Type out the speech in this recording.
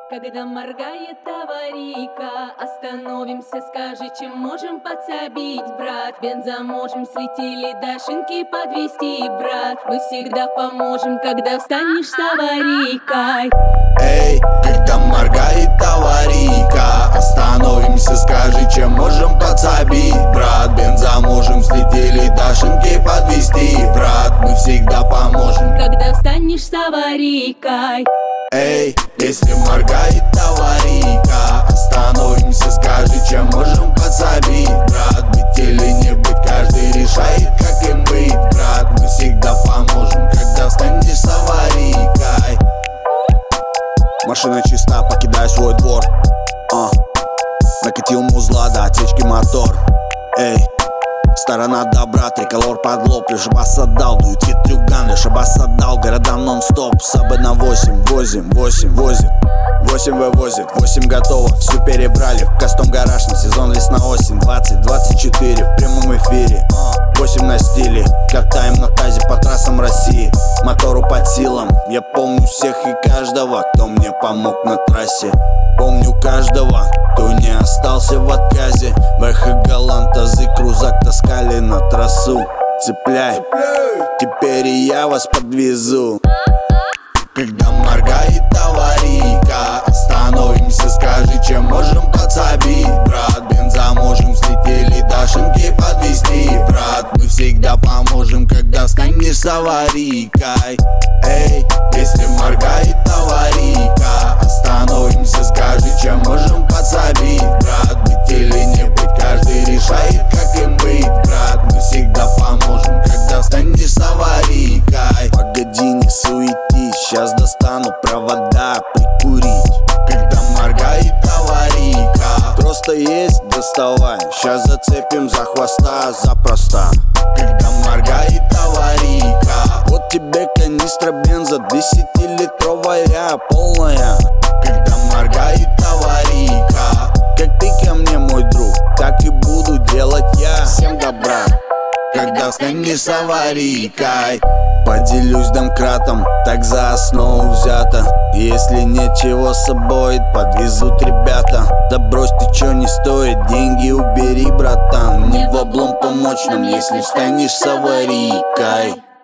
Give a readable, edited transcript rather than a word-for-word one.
Когда моргает аварийка, остановимся, скажи, чем можем подсобить, брат. Бенза можем светили до шинки подвести, брат. Мы всегда поможем, когда встанешь с аварийкой. Эй, когда моргает аварийка, остановимся, скажи, чем можем подсобить, брат. Бенза можем слетели до шинки подвести, брат. Мы всегда поможем, когда встанешь с аварийкой. Эй, если моргает аварийка, остановимся, скажи, чем можем подсобить, брат. Быть или не быть, каждый решает, как им быть, брат. Мы всегда поможем, когда встанешь с аварийкой. Машина чиста, покидай свой двор. Накатил музла до отсечки мотор. Эй, сторона добра, триколор под лоб. Лишь бас отдал, дует ветрюган. Лишь бас отдал, города нон-стоп. Сабы на 8 возит 8 вывозит, 8 готово, всю перебрали. В кастом гараж на сезон весна-осень. 20-24 в прямом эфире. 8 на стиле, катаем на тазе по трассам России. Мотору под силам, я помню всех и каждого, кто мне помог на трассе. Помню каждого, кто не остался в отказе. БХ Галант, тазы, крузак таскали на трассу. Цепляй, теперь и я вас подвезу. Когда моргает аварийка, остановимся, скажи, чем можем подсобить, брат. Бенза можем слетели до шинки подвести, брат. Мы всегда поможем, когда встанешь с аварийкой. Эй, если моргает аварийка, остановимся, скажи, чем можем подсобить, брат. Быть или не быть, каждый решает, как им быть, брат. Мы всегда поможем, когда встанешь с аварийкой. Погоди, не суетись, сейчас достану провода прикурить. Когда моргает аварийка, просто есть, доставай. Сейчас зацепим за хвоста запросто. Когда моргает аварийка, вот тебе канистра бенза 10-литровая полная. Когда моргает аварийка, как ты ко мне, мой друг, так и буду делать я. Всем добра, когда встанешь с аварийкой. Поделюсь домкратом, так за основу взято. Если нечего с собой, подвезут ребята. Да брось, ты чё не стоит, деньги убери, братан. Не в облом помочь нам, если встанешь с аварийкой.